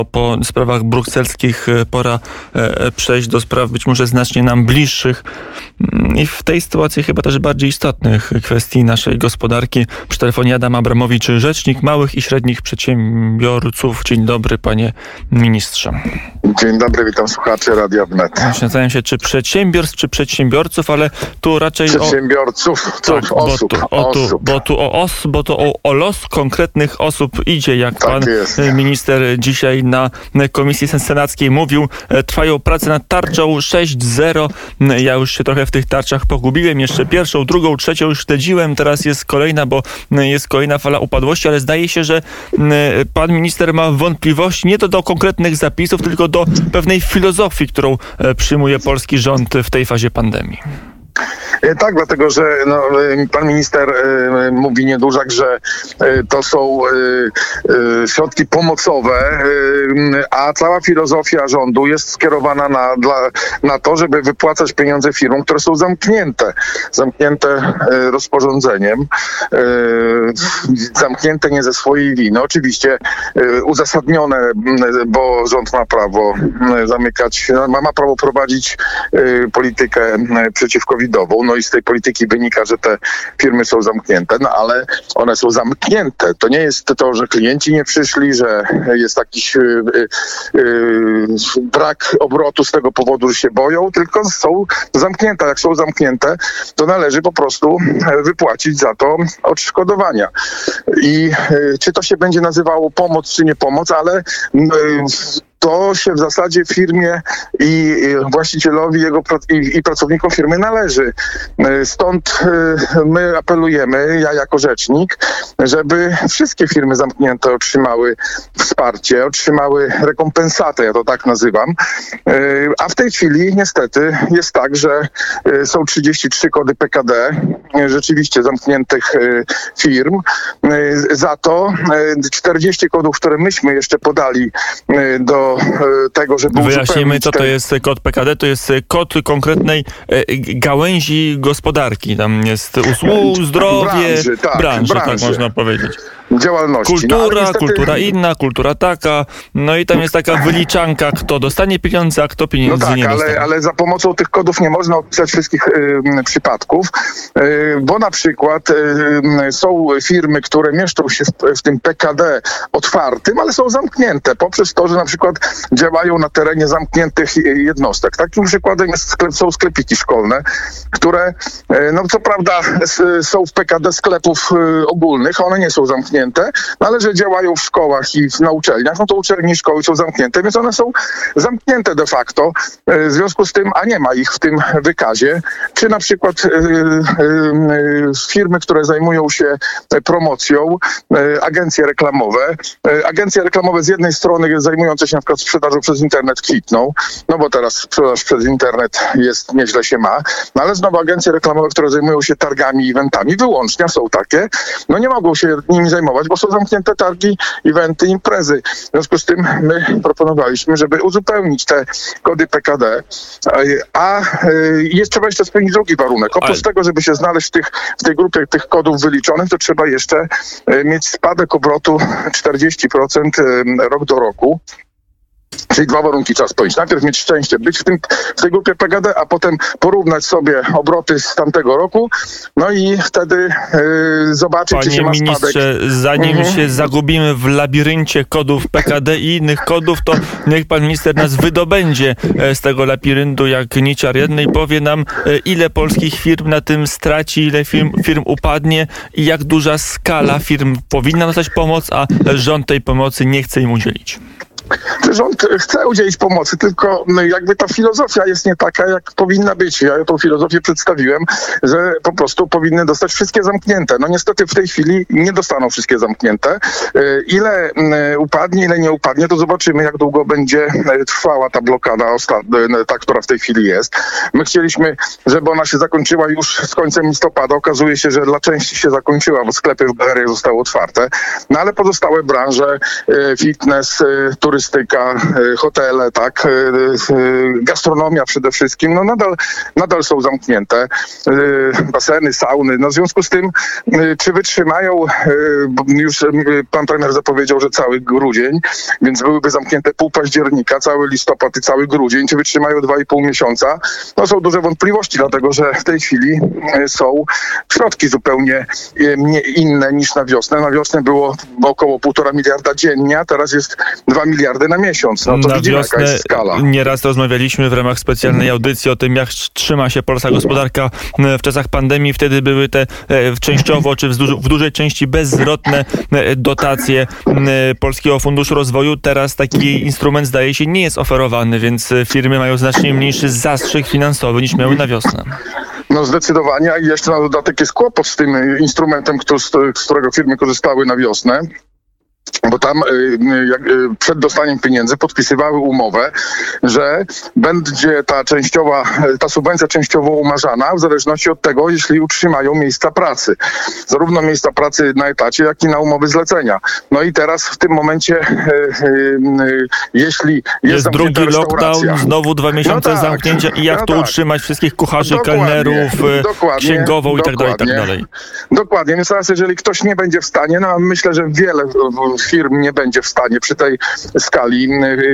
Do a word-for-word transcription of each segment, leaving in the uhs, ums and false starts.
Po sprawach brukselskich pora przejść do spraw być może znacznie nam bliższych i w tej sytuacji chyba też bardziej istotnych kwestii naszej gospodarki. Przy telefonie Adam Abramowicz, rzecznik małych i średnich przedsiębiorców. Dzień dobry, panie ministrze. Dzień dobry, witam słuchaczy Radia Wnet. Zastanawiam się, czy przedsiębiorstw, czy przedsiębiorców, ale tu raczej Przedsiębiorców, o... tak, osób, bo tu, o, tu, osób. bo tu o os, bo to o, o los konkretnych osób idzie, jak tak pan jest. minister dzisiaj na Komisji Senackiej mówił. Trwają prace nad tarczą sześć zero. Ja już się trochę w tych tarczach pogubiłem. Jeszcze pierwszą, drugą, trzecią już śledziłem. Teraz jest kolejna, bo jest kolejna fala upadłości, ale zdaje się, że pan minister ma wątpliwości nie to do konkretnych zapisów, tylko do pewnej filozofii, którą przyjmuje polski rząd w tej fazie pandemii. Tak, dlatego że no, pan minister y, mówi niedużak, że y, to są y, y, środki pomocowe, y, a cała filozofia rządu jest skierowana na, dla, na to, żeby wypłacać pieniądze firmom, które są zamknięte. Zamknięte y, rozporządzeniem, y, zamknięte nie ze swojej winy. Oczywiście y, uzasadnione, y, bo rząd ma prawo y, zamykać, ma, ma prawo prowadzić y, politykę y, przeciwkowidową. No i z tej polityki wynika, że te firmy są zamknięte, no ale one są zamknięte. To nie jest to, że klienci nie przyszli, że jest jakiś yy, yy, brak obrotu z tego powodu, że się boją, tylko są zamknięte. Jak są zamknięte, to należy po prostu wypłacić za to odszkodowania. I yy, czy to się będzie nazywało pomoc, czy nie pomoc, ale yy, to się w zasadzie firmie i właścicielowi jego i, i pracownikom firmy należy. Stąd my apelujemy, ja jako rzecznik, żeby wszystkie firmy zamknięte otrzymały wsparcie, otrzymały rekompensatę, ja to tak nazywam. A w tej chwili niestety jest tak, że są trzydzieści trzy kody P K D rzeczywiście zamkniętych firm. Za to czterdzieści kodów, które myśmy jeszcze podali do tego, żeby wyjaśnijmy, co to jest kod P K D. To jest kod konkretnej gałęzi gospodarki. Tam jest usług, zdrowie, branży, tak, branży, branży. tak można powiedzieć. Działalności. Kultura, no, niestety... kultura inna, kultura taka. No i tam jest taka wyliczanka, kto dostanie pieniądze, a kto pieniędzy no tak, nie dostanie. Ale, ale za pomocą tych kodów nie można opisać wszystkich y, przypadków, y, bo na przykład y, są firmy, które mieszczą się w, w tym P K D otwartym, ale są zamknięte poprzez to, że na przykład działają na terenie zamkniętych jednostek. Takim przykładem jest sklep, są sklepiki szkolne, które y, no co prawda s, są w P K D sklepów y, ogólnych, one nie są zamknięte, no ale że działają w szkołach i na uczelniach, no to uczelnie i szkoły są zamknięte, więc one są zamknięte de facto. W związku z tym, a nie ma ich w tym wykazie, czy na przykład y, y, y, firmy, które zajmują się promocją, y, agencje reklamowe. Y, agencje reklamowe z jednej strony zajmujące się na przykład sprzedażą przez internet kwitną, no bo teraz sprzedaż przez internet jest, nieźle się ma, no ale znowu agencje reklamowe, które zajmują się targami i eventami, wyłącznie są takie, no nie mogą się nimi zajmować, bo są zamknięte targi, eventy, imprezy. W związku z tym my proponowaliśmy, żeby uzupełnić te kody P K D, a jest trzeba jeszcze spełnić drugi warunek. Oprócz Ale... tego, żeby się znaleźć w, tych, w tej grupie tych kodów wyliczonych, to trzeba jeszcze mieć spadek obrotu czterdzieści procent rok do roku. Czyli dwa warunki trzeba spełnić. Najpierw mieć szczęście, być w, tym, w tej grupie P K D, a potem porównać sobie obroty z tamtego roku, no i wtedy yy, zobaczyć, Panie czy się ma spadek. ministrze, zanim mhm. się zagubimy w labiryncie kodów P K D i innych kodów, to niech pan minister nas wydobędzie z tego labiryntu jak niciar jednej, powie nam, ile polskich firm na tym straci, ile firm, firm upadnie i jak duża skala firm powinna dostać pomoc, a rząd tej pomocy nie chce im udzielić. Rząd chce udzielić pomocy, tylko jakby ta filozofia jest nie taka, jak powinna być. Ja tą filozofię przedstawiłem, że po prostu powinny dostać wszystkie zamknięte. No niestety w tej chwili nie dostaną wszystkie zamknięte. Ile upadnie, ile nie upadnie, to zobaczymy, jak długo będzie trwała ta blokada, ta, która w tej chwili jest. My chcieliśmy, żeby ona się zakończyła już z końcem listopada. Okazuje się, że dla części się zakończyła, bo sklepy w galeriach zostały otwarte. No ale pozostałe branże, fitness, turystyka, turystyka, hotele, tak, gastronomia przede wszystkim, no nadal, nadal są zamknięte, baseny, sauny, no w związku z tym, czy wytrzymają, już pan premier zapowiedział, że cały grudzień, więc byłyby zamknięte pół października, cały listopad i cały grudzień, czy wytrzymają dwa i pół miesiąca, no są duże wątpliwości, dlatego że w tej chwili są środki zupełnie inne niż na wiosnę. Na wiosnę było około półtora miliarda dziennie, a teraz jest dwa miliardy na miesiąc. No to na widzimy, wiosnę jaka jest skala. Nieraz rozmawialiśmy w ramach specjalnej audycji o tym, jak trzyma się polska gospodarka w czasach pandemii. Wtedy były te częściowo, czy w, duży, w dużej części bezzwrotne dotacje Polskiego Funduszu Rozwoju. Teraz taki instrument, zdaje się, nie jest oferowany, więc firmy mają znacznie mniejszy zastrzyk finansowy niż miały na wiosnę. No zdecydowanie, i jeszcze na dodatek jest kłopot z tym instrumentem, z którego firmy korzystały na wiosnę. Bo tam jak, przed dostaniem pieniędzy podpisywały umowę, że będzie ta częściowa, ta subwencja częściowo umarzana w zależności od tego, jeśli utrzymają miejsca pracy. Zarówno miejsca pracy na etacie, jak i na umowy zlecenia. No i teraz w tym momencie, jeśli jest, jest drugi lockdown, znowu dwa miesiące no tak, zamknięcia i jak no tu tak. utrzymać wszystkich kucharzy, dokładnie, kelnerów, dokładnie, księgową i tak dalej, i tak dalej. Dokładnie, więc teraz jeżeli ktoś nie będzie w stanie, no myślę, że wiele firm nie będzie w stanie przy tej skali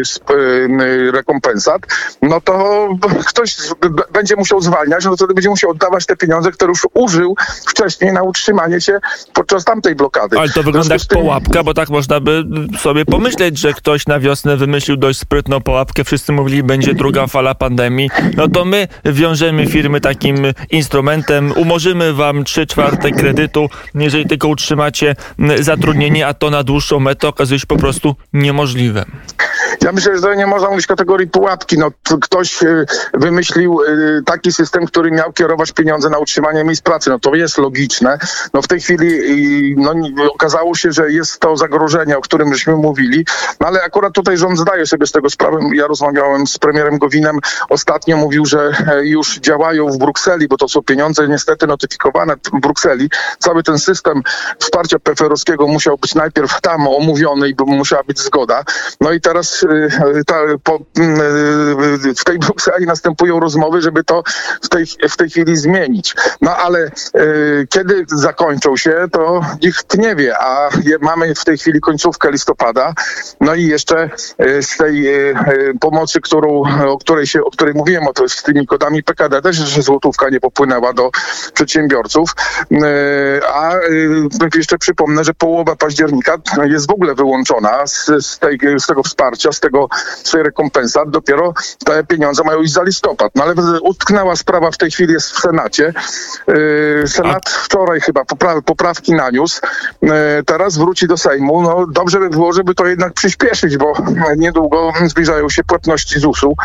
rekompensat, no to ktoś będzie musiał zwalniać, no to wtedy będzie musiał oddawać te pieniądze, które już użył wcześniej na utrzymanie się podczas tamtej blokady. Ale to wygląda jak tym... pułapka, bo tak można by sobie pomyśleć, że ktoś na wiosnę wymyślił dość sprytną pułapkę, wszyscy mówili, będzie druga fala pandemii, no to my wiążemy firmy takim instrumentem, umorzymy wam trzy czwarte kredytu, jeżeli tylko utrzymacie zatrudnienie, a to na dłuższą metę okazuje się po prostu niemożliwe. Ja myślę, że nie można mówić kategorii pułapki. No, ktoś wymyślił taki system, który miał kierować pieniądze na utrzymanie miejsc pracy. No to jest logiczne. No w tej chwili no, okazało się, że jest to zagrożenie, o którym żeśmy mówili, no ale akurat tutaj rząd zdaje sobie z tego sprawę. Ja rozmawiałem z premierem Gowinem ostatnio, mówił, że już działają w Brukseli, bo to są pieniądze niestety notyfikowane w Brukseli. Cały ten system wsparcia P F R owskiego musiał być najpierw tam omówiony i musiała być zgoda. No i teraz ta, po, w tej Brukseli następują rozmowy, żeby to w tej, w tej chwili zmienić. No ale e, kiedy zakończą się, to nikt nie wie, a je, mamy w tej chwili końcówkę listopada, no i jeszcze e, z tej e, pomocy, którą, o której się, o której mówiłem, o to, z tymi kodami P K D też, że złotówka nie popłynęła do przedsiębiorców, e, a e, jeszcze przypomnę, że połowa października jest w ogóle wyłączona z, z, tej, z tego wsparcia, z tego z tej rekompensat, dopiero te pieniądze mają iść za listopad. No ale utknęła sprawa, w tej chwili jest w Senacie. Yy, Senat wczoraj chyba popra- poprawki naniósł. Yy, teraz wróci do Sejmu. No dobrze by było, żeby to jednak przyspieszyć, bo niedługo zbliżają się płatności z U S u.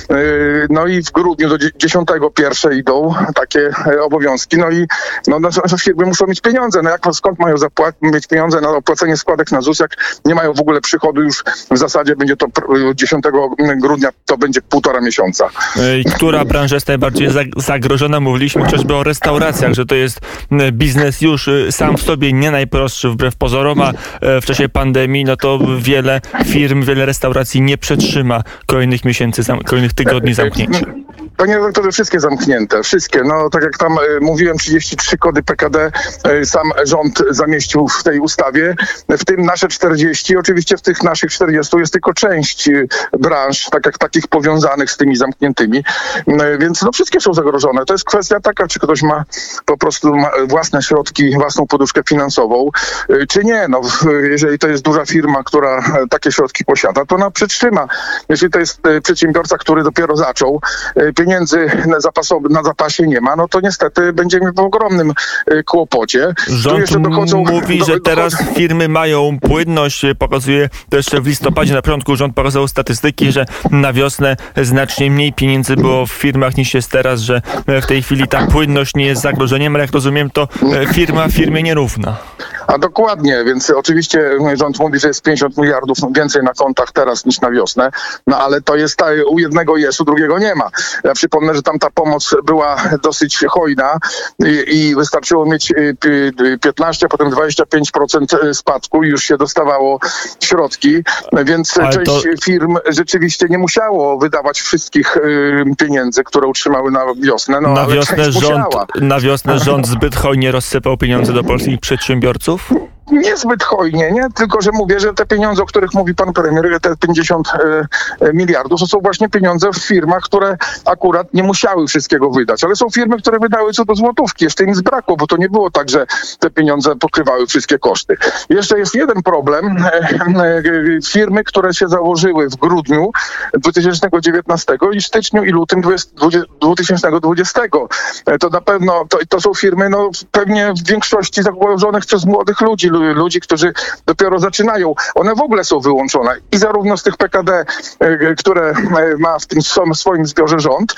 Yy, no i w grudniu do dziesiątego pierwszej idą takie obowiązki. No i no, nasze firmy muszą mieć pieniądze. No jak, skąd mają zapłat- mieć pieniądze na opłacenie składek na Z U S, jak nie mają w ogóle przychodu, już w zasadzie będzie to dziesiątego grudnia, to będzie półtora miesiąca. Która branża jest najbardziej zagrożona? Mówiliśmy chociażby o restauracjach, że to jest biznes już sam w sobie nie najprostszy wbrew pozorom, a w czasie pandemii no to wiele firm, wiele restauracji nie przetrzyma kolejnych miesięcy, kolejnych tygodni zamknięcia. Panie doktorze, wszystkie zamknięte, wszystkie. No tak jak tam y, mówiłem, trzydzieści trzy kody P K D y, sam rząd zamieścił w tej ustawie, w tym nasze czterdzieści. Oczywiście w tych naszych czterdziestu jest tylko część y, branż, tak jak takich powiązanych z tymi zamkniętymi. Y, więc no wszystkie są zagrożone. To jest kwestia taka, czy ktoś ma po prostu ma własne środki, własną poduszkę finansową, y, czy nie. No, y, jeżeli to jest duża firma, która y, takie środki posiada, to ona przetrzyma. Jeśli to jest y, przedsiębiorca, który dopiero zaczął, y, pieniędzy na, zapasowy, na zapasie nie ma, no to niestety będziemy w ogromnym y, kłopocie. Rząd jeszcze dochodzą, mówi, do, że teraz dochodzą... firmy mają płynność. Pokazuje też w listopadzie, na początku rząd pokazał statystyki, że na wiosnę znacznie mniej pieniędzy było w firmach niż jest teraz, że w tej chwili ta płynność nie jest zagrożeniem, ale jak rozumiem, to firma firmie nierówna. A dokładnie, więc oczywiście rząd mówi, że jest pięćdziesiąt miliardów więcej na kontach teraz niż na wiosnę, no ale to jest ta, u jednego jest, u drugiego nie ma. Ja przypomnę, że tam ta pomoc była dosyć hojna i, i wystarczyło mieć piętnaście, potem dwadzieścia pięć procent spadku i już się dostawało środki, więc Ale część to... firm rzeczywiście nie musiało wydawać wszystkich y, pieniędzy, które utrzymały na wiosnę. No, na, ale wiosnę rząd, musiała. na wiosnę rząd zbyt hojnie rozsypał pieniądze do polskich przedsiębiorców? Niezbyt hojnie, nie? Tylko że mówię, że te pieniądze, o których mówi pan premier, te pięćdziesiąt e, miliardów, to są właśnie pieniądze w firmach, które akurat nie musiały wszystkiego wydać. Ale są firmy, które wydały co do złotówki. Jeszcze im zbrakło, bo to nie było tak, że te pieniądze pokrywały wszystkie koszty. Jeszcze jest jeden problem. E, e, firmy, które się założyły w grudniu dwa tysiące dziewiętnastego i styczniu i lutym dwa tysiące dwudziestego. E, to na pewno, to, to są firmy, no pewnie w większości założonych przez młodych ludzi, ludzi, którzy dopiero zaczynają. One w ogóle są wyłączone i zarówno z tych P K D, które ma w tym swoim zbiorze rząd,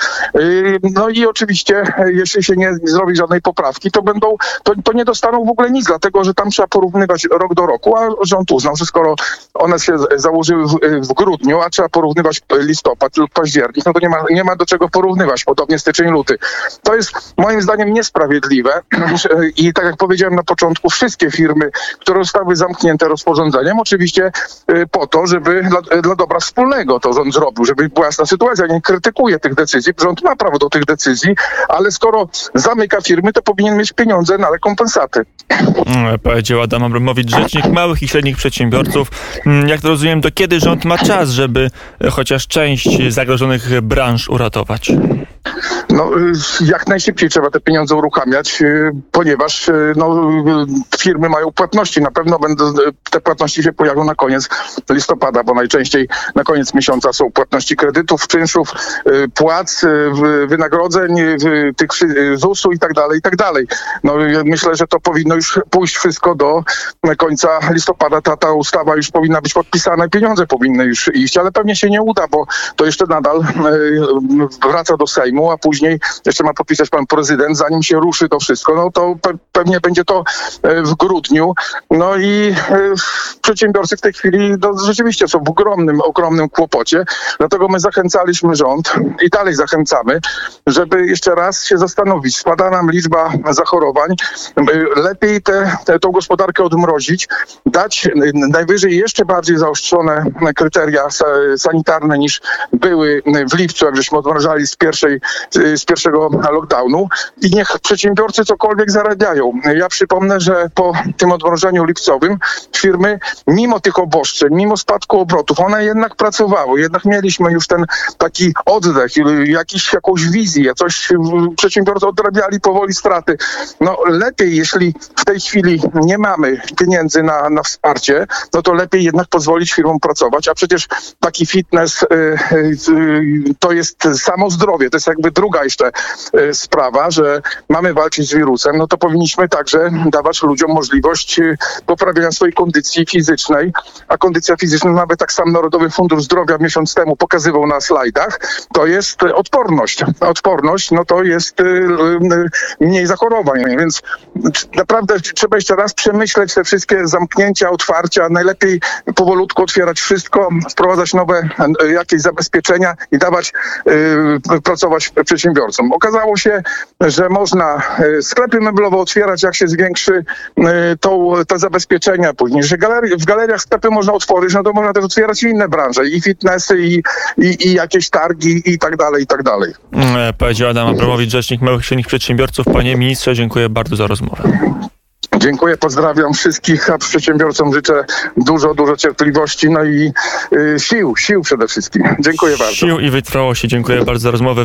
no i oczywiście, jeśli się nie zrobi żadnej poprawki, to będą, to, to nie dostaną w ogóle nic, dlatego, że tam trzeba porównywać rok do roku, a rząd uznał, że skoro one się założyły w, w grudniu, a trzeba porównywać listopad lub październik, no to nie ma, nie ma do czego porównywać, podobnie styczeń, luty. To jest moim zdaniem niesprawiedliwe i tak jak powiedziałem na początku, wszystkie firmy, które zostały zamknięte rozporządzeniem, oczywiście y, po to, żeby dla, dla dobra wspólnego to rząd zrobił, żeby była jasna sytuacja. Nie krytykuję tych decyzji, rząd ma prawo do tych decyzji, ale skoro zamyka firmy, to powinien mieć pieniądze na rekompensaty. Powiedział Adam Abramowicz, rzecznik małych i średnich przedsiębiorców. Jak to rozumiem, do kiedy rząd ma czas, żeby chociaż część zagrożonych branż uratować? No, jak najszybciej trzeba te pieniądze uruchamiać, ponieważ no, firmy mają płatności. Na pewno będą, te płatności się pojawią na koniec listopada, bo najczęściej na koniec miesiąca są płatności kredytów, czynszów, płac, wynagrodzeń, tych zusu i tak dalej, i tak dalej. No, myślę, że to powinno już pójść wszystko do końca listopada. Ta, ta ustawa już powinna być podpisana, pieniądze powinny już iść, ale pewnie się nie uda, bo to jeszcze nadal wraca do Sejmu, a później jeszcze ma podpisać pan prezydent, zanim się ruszy to wszystko, no to pe- pewnie będzie to w grudniu. No i przedsiębiorcy w tej chwili no, rzeczywiście są w ogromnym, ogromnym kłopocie. Dlatego my zachęcaliśmy rząd i dalej zachęcamy, żeby jeszcze raz się zastanowić. Spada nam liczba zachorowań. Lepiej tę tą gospodarkę odmrozić, dać najwyżej jeszcze bardziej zaostrzone kryteria sanitarne niż były w lipcu, jak żeśmy odmrażali z pierwszej z pierwszego lockdownu i niech przedsiębiorcy cokolwiek zarabiają. Ja przypomnę, że po tym odmrożeniu lipcowym firmy, mimo tych obostrzeń, mimo spadku obrotów, one jednak pracowały. Jednak mieliśmy już ten taki oddech, jakiś, jakąś wizję, coś przedsiębiorcy odrabiali powoli straty. No lepiej, jeśli w tej chwili nie mamy pieniędzy na, na wsparcie, no to lepiej jednak pozwolić firmom pracować, a przecież taki fitness y, y, to jest samo zdrowie, to jest jakby druga jeszcze y, sprawa, że mamy walczyć z wirusem, no to powinniśmy także dawać ludziom możliwość y, poprawienia swojej kondycji fizycznej, a kondycja fizyczna, nawet tak sam Narodowy Fundusz Zdrowia miesiąc temu pokazywał na slajdach, to jest y, odporność. Odporność, no to jest y, y, mniej zachorowań, więc naprawdę trzeba jeszcze raz przemyśleć te wszystkie zamknięcia, otwarcia, najlepiej powolutku otwierać wszystko, wprowadzać nowe y, jakieś zabezpieczenia i dawać y, pracować przedsiębiorcom. Okazało się, że można sklepy meblowe otwierać, jak się zwiększy tą, te zabezpieczenia później, że galerii, w galeriach sklepy można otworzyć, no to można też otwierać inne branże, i fitnessy, i, i, i jakieś targi, i tak dalej, i tak dalej. Powiedział Adam Abramowicz, rzecznik małych i średnich przedsiębiorców. Panie ministrze, dziękuję bardzo za rozmowę. Dziękuję, pozdrawiam wszystkich, a przedsiębiorcom życzę dużo, dużo cierpliwości, no i y, sił, sił przede wszystkim. Dziękuję bardzo. Sił i wytrwałości. Dziękuję bardzo za rozmowę.